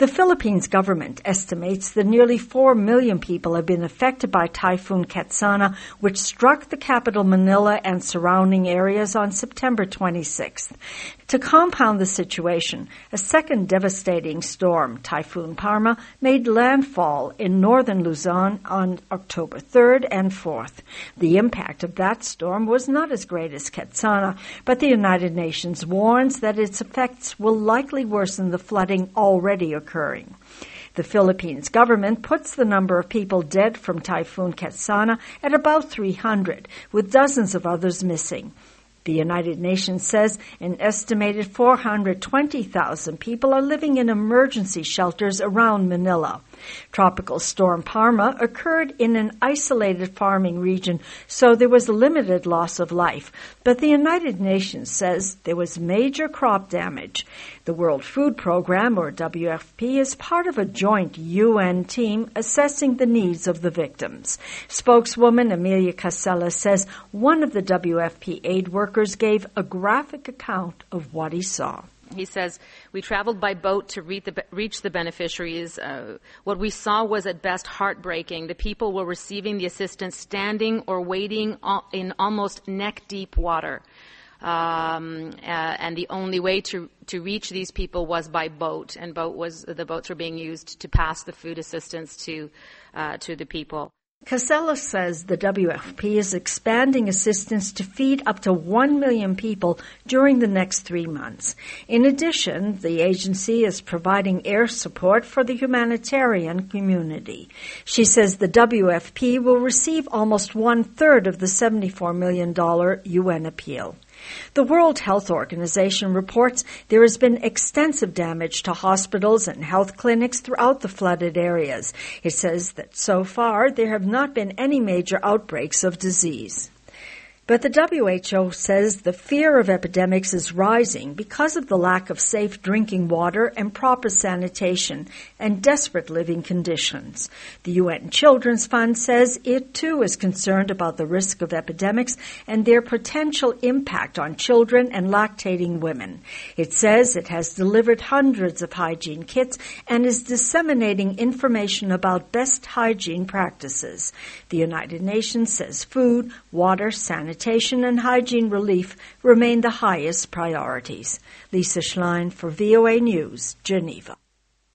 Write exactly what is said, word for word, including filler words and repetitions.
The Philippines government estimates that nearly four million people have been affected by Typhoon Ketsana, which struck the capital Manila and surrounding areas on September twenty-sixth. To compound the situation, a second devastating storm, Typhoon Parma, made landfall in northern Luzon on October third and fourth. The impact of that storm was not as great as Ketsana, but the United Nations warns that its effects will likely worsen the flooding already occurring. The Philippines government puts the number of people dead from Typhoon Ketsana at about three hundred, with dozens of others missing. The United Nations says an estimated four hundred twenty thousand people are living in emergency shelters around Manila. Tropical Storm Parma occurred in an isolated farming region, so there was limited loss of life. But the United Nations says there was major crop damage. The World Food Program, or W F P, is part of a joint U N team assessing the needs of the victims. Spokeswoman Amelia Casella says one of the W F P aid workers gave a graphic account of what he saw. He says, we traveled by boat to reach the, reach the beneficiaries. Uh, what we saw was at best heartbreaking. The people were receiving the assistance standing or wading in almost neck-deep water. Um, uh, and the only way to, to reach these people was by boat. And boat was, the boats were being used to pass the food assistance to, uh, to the people. Casella says the W F P is expanding assistance to feed up to one million people during the next three months. In addition, the agency is providing air support for the humanitarian community. She says the W F P will receive almost one-third of the seventy-four million dollars U N appeal. The World Health Organization reports there has been extensive damage to hospitals and health clinics throughout the flooded areas. It says that so far there have not been any major outbreaks of disease. But the W H O says the fear of epidemics is rising because of the lack of safe drinking water and proper sanitation and desperate living conditions. The U N Children's Fund says it too is concerned about the risk of epidemics and their potential impact on children and lactating women. It says it has delivered hundreds of hygiene kits and is disseminating information about best hygiene practices. The United Nations says food, water, sanitation, and hygiene relief remain the highest priorities. Lisa Schlein for V O A News, Geneva.